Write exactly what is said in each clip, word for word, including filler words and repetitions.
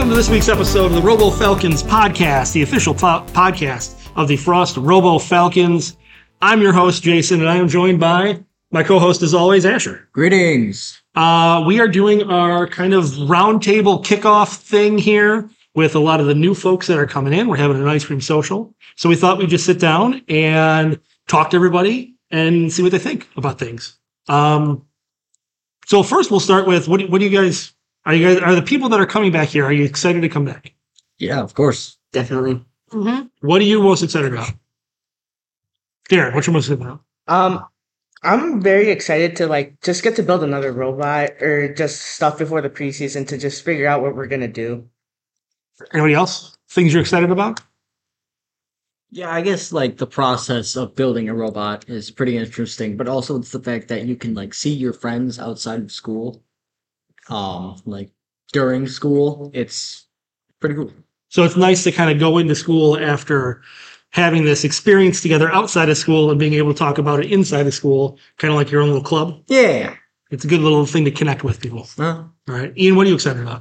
Welcome to this week's episode of the Robo Falcons podcast, the official po- podcast of the Frost Robo Falcons. I'm your host, Jason, and I am joined by my co-host, as always, Asher. Greetings. Uh, we are doing our kind of roundtable kickoff thing here with a lot of the new folks that are coming in. We're having an ice cream social. So we thought we'd just sit down and talk to everybody and see what they think about things. Um, so first we'll start with, what do, what do you guys, are you guys, are the people that are coming back here, are you excited to come back? Yeah, of course. Definitely. Mm-hmm. What are you most excited about? Darren, what you most excited about? Um, I'm very excited to like just get to build another robot or just stuff before the preseason to just figure out what we're gonna do. Anybody else? Things you're excited about? Yeah, I guess like the process of building a robot is pretty interesting, but also it's the fact that you can like see your friends outside of school. Um, like during school, it's pretty cool. So it's nice to kind of go into school after having this experience together outside of school and being able to talk about it inside of school, kind of like your own little club. Yeah. It's a good little thing to connect with people. Uh, All right. Ian, what are you excited about?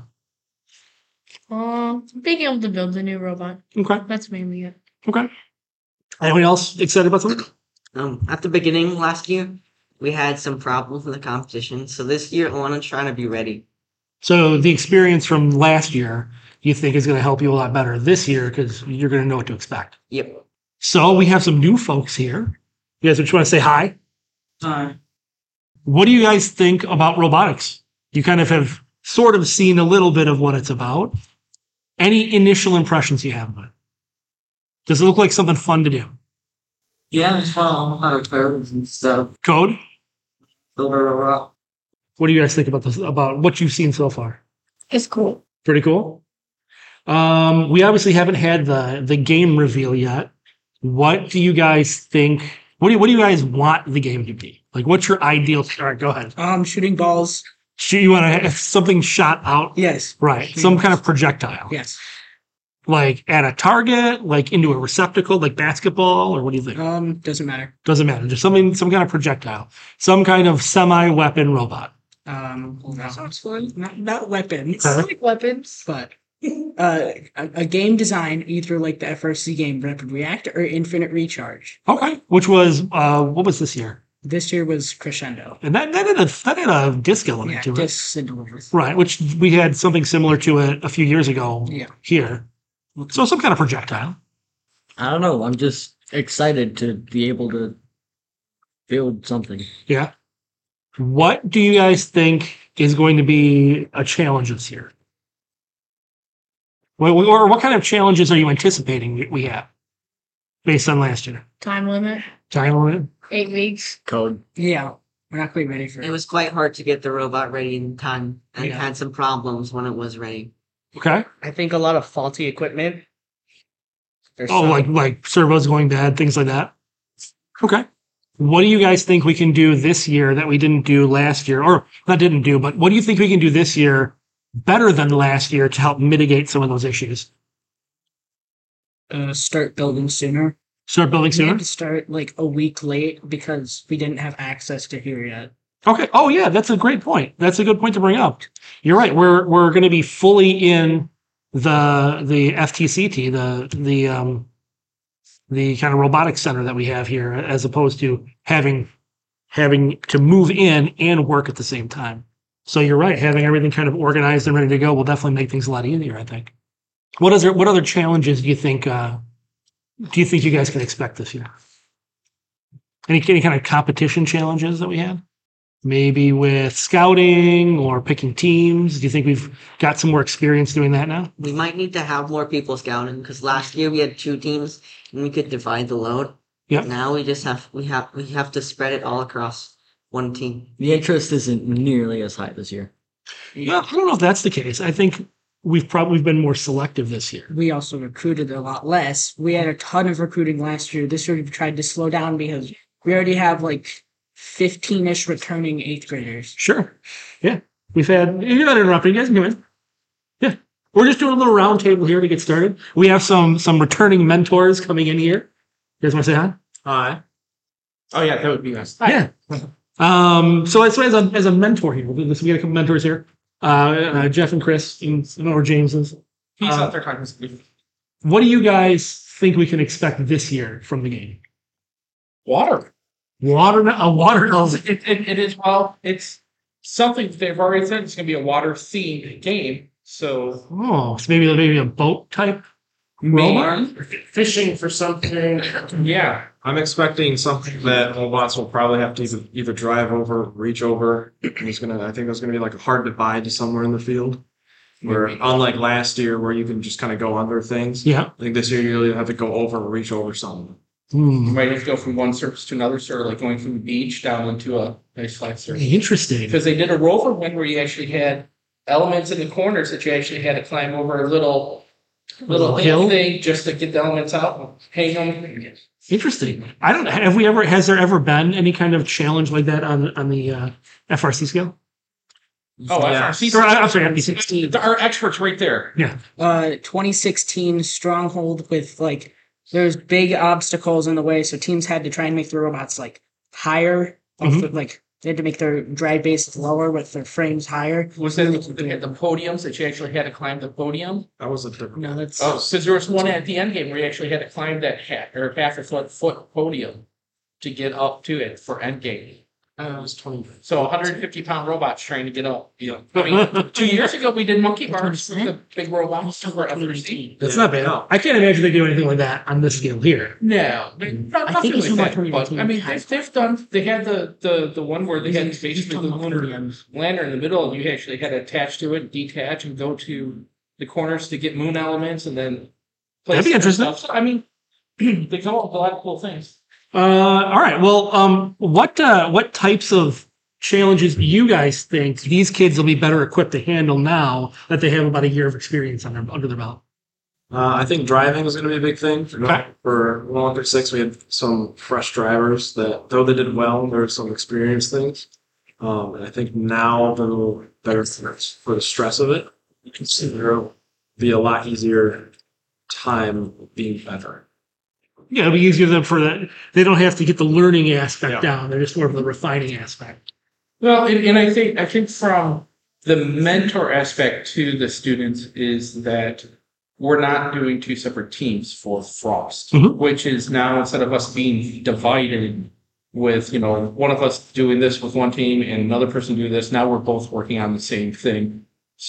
Um, being able to build a new robot. Okay. That's mainly it. Okay. Anybody else excited about something? Um, at the beginning last year, we had some problems in the competition, so this year I want to try to be ready. So the experience from last year, you think is going to help you a lot better this year because you're going to know what to expect. Yep. So we have some new folks here. You guys just want to say hi? Hi. What do you guys think about robotics? You kind of have sort of seen a little bit of what it's about. Any initial impressions you have of it? Does it look like something fun to do? Yeah, it's fun. How to codes and stuff. Code? Over What do you guys think about this? About what you've seen so far? It's cool. Pretty cool. Um, we obviously haven't had the the game reveal yet. What do you guys think? What do you, what do you guys want the game to be? Like, what's your ideal? All right, go ahead. Um, shooting balls. Shoot, you want to have something shot out? Yes. Right. Some kind of projectile. Yes. Like at a target, like into a receptacle, like basketball, or what do you think? Um, doesn't matter. Doesn't matter. Just something, some kind of projectile, some kind of semi-weapon robot. Um, no. Sounds fun. Not, not weapons, Okay. Like weapons. but uh, a, a game design either like the F R C game Rapid React or Infinite Recharge. Okay. Which was uh, what was this year? This year was Crescendo. And that that had a that had a disc element Yeah, to it. discs and delivers. Right, which we had something similar to it a few years ago Yeah. here. So some kind of projectile. I don't know. I'm just excited to be able to build something. Yeah. What do you guys think is going to be a challenge this year? Or, or what kind of challenges are you anticipating we have based on last year? Time limit. Time limit? Eight weeks. Code. Yeah, we're not quite ready for It was quite hard to get the robot ready in time, and Yeah. had some problems when it was ready. Okay. I think a lot of faulty equipment. There's Oh, some- like like servos going bad, things like that. Okay. What do you guys think we can do this year that we didn't do last year? Or not didn't do, but what do you think we can do this year better than last year to help mitigate some of those issues? uh, start building sooner. Start building We sooner? had to start like a week late because we didn't have access to here yet. Okay. Oh yeah, that's a great point. That's a good point to bring up. You're right. We're we're going to be fully in the the F T C T, the the um the kind of robotics center that we have here, as opposed to having having to move in and work at the same time. So you're right. Having everything kind of organized and ready to go will definitely make things a lot easier, I think. What other what other challenges do you think uh, do you think you guys can expect this year? Any any kind of competition challenges that we had? Maybe with scouting or picking teams. Do you think we've got some more experience doing that now? We might need to have more people scouting, because last year we had two teams, and we could divide the load. Yep. Now we just have we have we have to spread it all across one team. The interest isn't nearly as high this year. Yeah, I don't know if that's the case. I think we've probably been more selective this year. We also recruited a lot less. We had a ton of recruiting last year. This year we've tried to slow down because we already have like fifteen-ish returning eighth graders. Sure. Yeah. We've had, you're not interrupting, you guys can come in. Yeah. We're just doing a little round table here to get started. We have some some returning mentors coming in here. You guys want to say hi? Hi. Oh yeah, that would be nice. Yeah. Um, so as, as, a, as a mentor here, we we got a couple mentors here. Uh, uh, Jeff and Chris, and, or James is He's Uh, out there talking to me. What do you guys think we can expect this year from the game? Water. Water, a water. It, it, it is, well, it's something that they've already said it's going to be a water themed game. So Oh, so maybe maybe a boat type robot, maybe, Fishing for something. yeah. I'm expecting something that robots will probably have to either, either drive over, reach over. It's gonna. I think there's gonna be like a hard divide somewhere in the field. Where unlike last year, where you can just kind of go under things. Yeah. I think this year you really have to go over or reach over something. You Hmm. might have to go from one surface to another, sort of like going from the beach down into a nice flat surface. Interesting. Because they did a rover one where you actually had elements in the corners that you actually had to climb over a little little Hill? hill thing just to get the elements out and hang them. Interesting. I don't. Have we ever? Has there ever been any kind of challenge like that on on the uh, F R C scale? Oh, Yeah. F R C. Or, I'm sorry, F P C. Our experts right there. Yeah. Uh, twenty sixteen Stronghold with like there's big obstacles in the way, so teams had to try and make the robots like higher. off Mhm. the- like they had to make their drive bases lower with their frames higher. Was that they had the podiums that you actually had to climb the podium? That was a different. No, that's Oh, because there was one at the end game where you actually had to climb that half or half a foot foot podium to get up to it for end game. That was twenty. So one hundred fifty pound robots trying to get up. You know, I mean, two years ago we did monkey bars with the big robots for F R C. That's Yeah. not bad. No. I can't imagine they do anything like that on this scale here. No, not, I nothing think it's like more that. twenty But nineteen I mean, time. they've, they've done. They had the the the one where they had He's- he's basically talking the about lunar podiums. lantern in the middle, and you actually had to attach to it, detach, and go to the corners to get moon elements, and then place That'd be other interesting. stuff. So, I mean, they come up with a lot of cool things. Uh, all right. Well, um, what uh, what types of challenges do you guys think these kids will be better equipped to handle now that they have about a year of experience on their under their belt? Uh, I think driving is going to be a big thing. Okay. For one through six, we had some fresh drivers that, though they did well, there were some experienced things. Um, and I think now they're better for the stress of it. You can see there'll be a lot easier time being better. Yeah, it'll be easier than for that. They don't have to get the learning aspect Yeah. down. They're just more of the refining aspect. Well, and, and I think I think from the mentor aspect to the students is that we're not doing two separate teams for Frost, Mhm. which is now instead of us being divided with, you know, one of us doing this with one team and another person doing this, now we're both working on the same thing.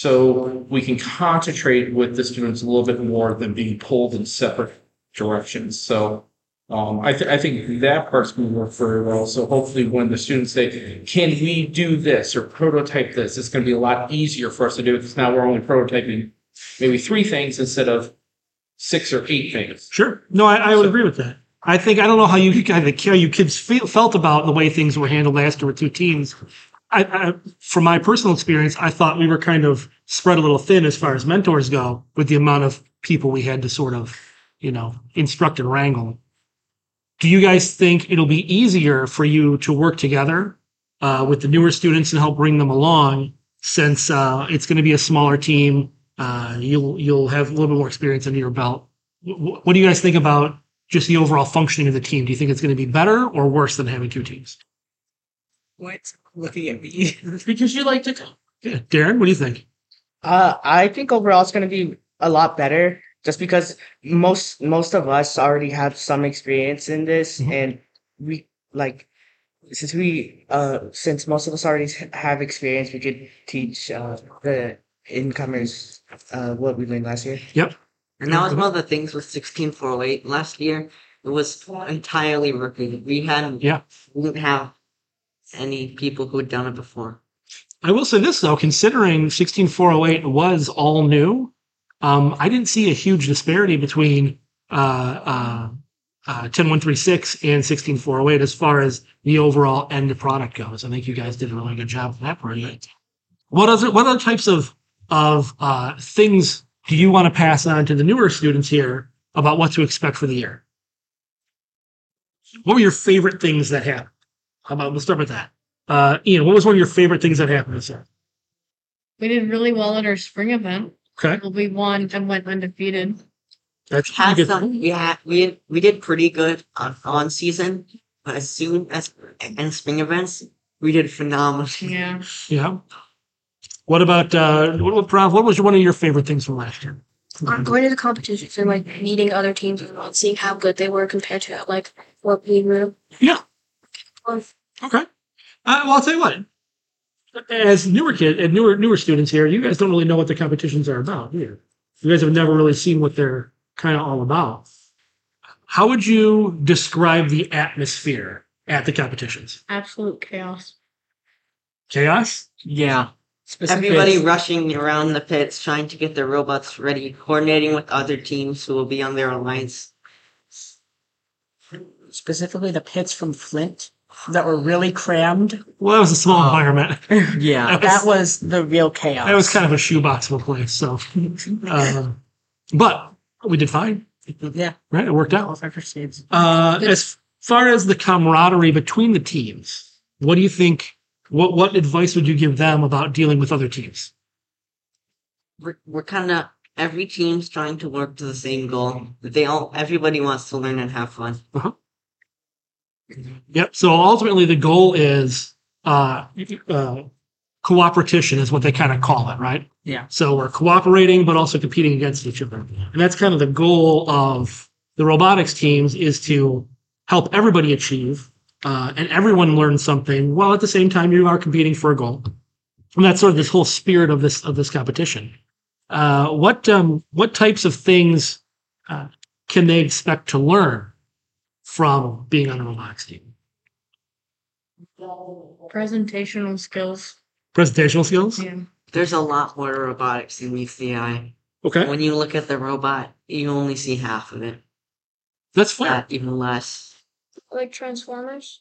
So we can concentrate with the students a little bit more than being pulled in separate directions. So um, I, th- I think that part's going to work very well. So hopefully when the students say, can we do this or prototype this, it's going to be a lot easier for us to do it because now we're only prototyping maybe three things instead of six or eight things. Sure. No, I, I would agree with that. I think I don't know how you how you kids feel, felt about the way things were handled last year with two teams. I, I, from my personal experience, I thought we were kind of spread a little thin as far as mentors go with the amount of people we had to sort of, you know, instruct and wrangle. Do you guys think it'll be easier for you to work together uh, with the newer students and help bring them along since uh, it's going to be a smaller team? Uh, you'll you'll have a little bit more experience under your belt. W- what do you guys think about just the overall functioning of the team? Do you think it's going to be better or worse than having two teams? what looking at me. Because you like to Yeah. Darren, what do you think? Uh, I think overall it's going to be a lot better, just because most most of us already have some experience in this, Mhm. and we like since we uh since most of us already have experience, we could teach uh the incomers uh what we learned last year. And that was one of the things with sixteen four oh eight last year. It was entirely rookie. We hadn't, Yeah. we didn't have any people who had done it before. I will say this though, considering sixteen four oh eight was all new, um, I didn't see a huge disparity between uh, uh, uh, ten one three six and sixteen four oh eight as far as the overall end product goes. I think you guys did a really good job with that project. What other what other types of of uh, things do you want to pass on to the newer students here about what to expect for the year? What were your favorite things that happened? How about we'll start with that. Uh, Ian, what was one of your favorite things that happened this year? We did really well at our spring event. Okay, We won and went undefeated. that's pretty Had good. some, we had we we did pretty good on on season, but as soon as and spring events, we did phenomenal. Yeah. Yeah. What about uh, what, what, Prav, what was one of your favorite things from last year? um, going to the competitions and like meeting other teams and seeing how good they were compared to like what we were. Yeah. Um, Okay. Uh, well, I'll tell you what. As newer kid and newer newer students here, you guys don't really know what the competitions are about here. You guys have never really seen what they're kind of all about. How would you describe the atmosphere at the competitions? Absolute chaos. Chaos? Yeah. Specifically, Everybody rushing around the pits, trying to get their robots ready, coordinating with other teams who will be on their alliance. specifically the pits from Flint that were really crammed. Well, that was a small Oh. environment. Yeah. That was the real chaos. That was kind of a shoebox of a place. So, um, but we did fine, yeah. right? It worked All out. five states. Uh, as far as the camaraderie between the teams, what do you think? What what advice would you give them about dealing with other teams? We're, we're kind of, every team's trying to work to the same goal. They all, everybody wants to learn and have fun. Yep. So ultimately, the goal is uh, uh, cooperation, is what they kind of call it, right? Yeah. So we're cooperating, but also competing against each other, and that's kind of the goal of the robotics teams, is to help everybody achieve uh, and everyone learn something, while at the same time you are competing for a goal. And that's sort of this whole spirit of this of this competition. Uh, what um, what types of things uh, can they expect to learn from being on a robotics team? Presentational skills. Presentational skills? Yeah. There's a lot more to robotics than meets the eye. Okay. When you look at the robot, you only see half of it. That's fair. That even less. like Transformers.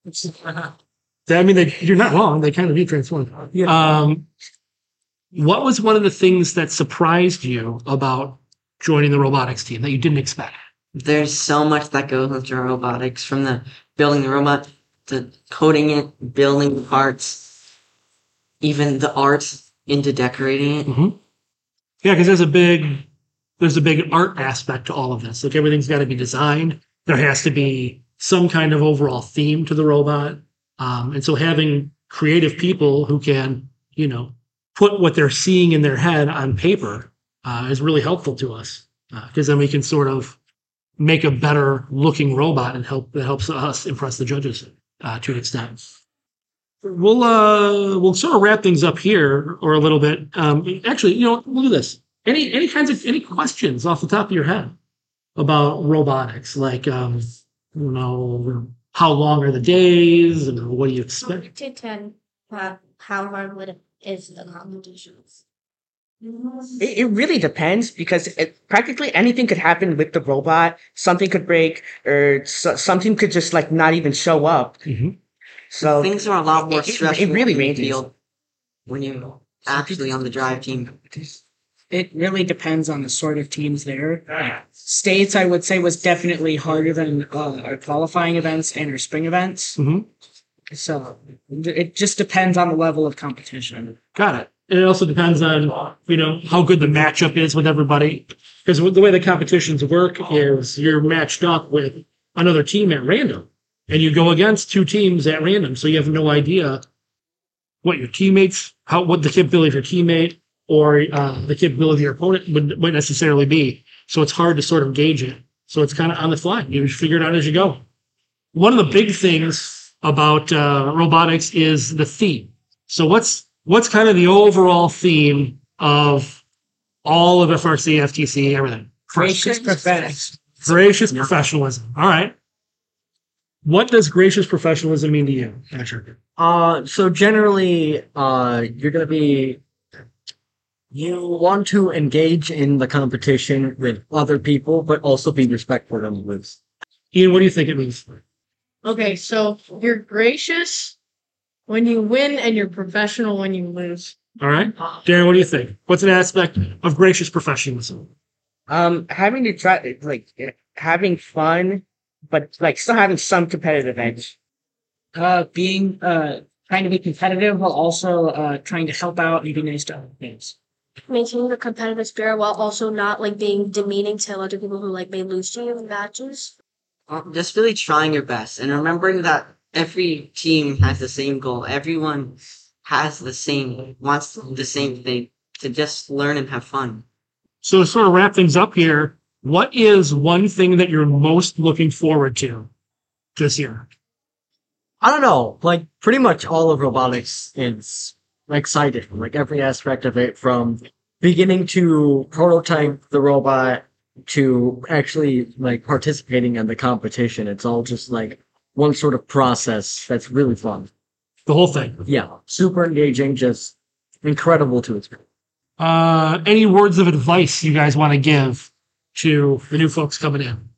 I mean, they, you're not wrong. They kind of do transform. Um, what was one of the things that surprised you about joining the robotics team that you didn't expect? There's so much that goes into robotics, from the building the robot to coding it, building the parts, even the art into decorating it. Mm-hmm. Yeah, because there's a big there's a big art aspect to all of this. Like, everything's got to be designed. There has to be some kind of overall theme to the robot. Um, and so having creative people who can, you know, put what they're seeing in their head on paper uh, is really helpful to us, because uh, then we can sort of make a better looking robot and help that helps us impress the judges uh, to an extent. We'll uh, we'll sort of wrap things up here, or a little bit. Um, actually, you know, we'll do this. Any any kinds of any questions off the top of your head about robotics? Like, um, you know, how long are the days, and what do you expect? To ten, uh, how hard would it is the competitions? It, it really depends, because it, practically anything could happen with the robot. Something could break, or so, something could just like not even show up. Mm-hmm. So Things are a lot more it- it- stressful it really in the ranges. field when you're actually on the drive team. It really depends on the sort of teams there. States, I would say, was definitely harder than uh, our qualifying events and our spring events. Mm-hmm. So it just depends on the level of competition. Got it. And it also depends on, you know, how good the matchup is with everybody. Because the way the competitions work is you're matched up with another team at random, and you go against two teams at random. So you have no idea what your teammates, how what the capability of your teammate or uh, the capability of your opponent would, would necessarily be. So it's hard to sort of gauge it. So it's kind of on the fly. You just figure it out as you go. One of the big things about uh, robotics is the theme. So what's what's kind of the overall theme of all of F R C, F T C, everything? Gracious professionals. Gracious professionalism. All right. What does gracious professionalism mean to you, Asher? Uh, so generally, uh, you're gonna be, you want to engage in the competition with other people, but also be respectful of others. Ian, what do you think it means? Okay, so you're gracious when you win and you're professional when you lose. All right. Darren, what do you think? What's an aspect of gracious professionalism? um, having to try like having fun, but like still having some competitive edge. Uh, being uh, trying to be competitive while also uh, trying to help out and be nice to other teams. Maintaining a competitive spirit while also not like being demeaning to other people who like may lose to you in matches. Um, just really trying your best and remembering that every team has the same goal. Everyone has the same, wants the same thing, to just learn and have fun. So to sort of wrap things up here, what is one thing that you're most looking forward to this year? I don't know. Like pretty much all of robotics is exciting. Like every aspect of it, from beginning to prototype the robot to actually like participating in the competition. It's all just like one sort of process that's really fun. The whole thing. Yeah, super engaging, just incredible to experience. Uh, any words of advice you guys want to give to the new folks coming in?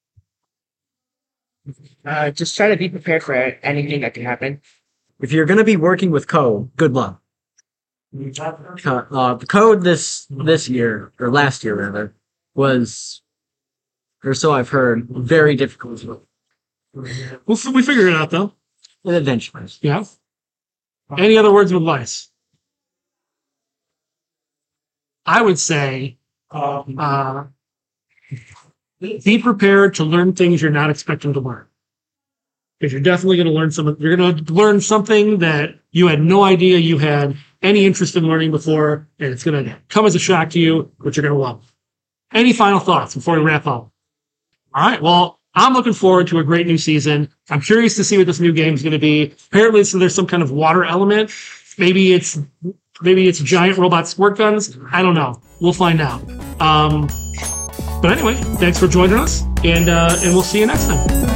Uh, just try to be prepared for anything that can happen. If you're going to be working with code, good luck. Uh, the code this this year, or last year rather, was, or so I've heard, very difficult. We'll, f- we figured it out, though. And eventually. Yeah. Any other words of advice? I would say, uh, be prepared to learn things you're not expecting to learn. Because you're definitely going to learn some. You're going to learn something that you had no idea you had any interest in learning before, and it's going to come as a shock to you, but you're going to love. Any final thoughts before we wrap up? All right. Well, I'm looking forward to a great new season. I'm curious to see what this new game is going to be. Apparently, so there's some kind of water element. Maybe it's maybe it's giant robot squirt guns. I don't know. We'll find out. Um, but anyway, thanks for joining us, and uh, and we'll see you next time.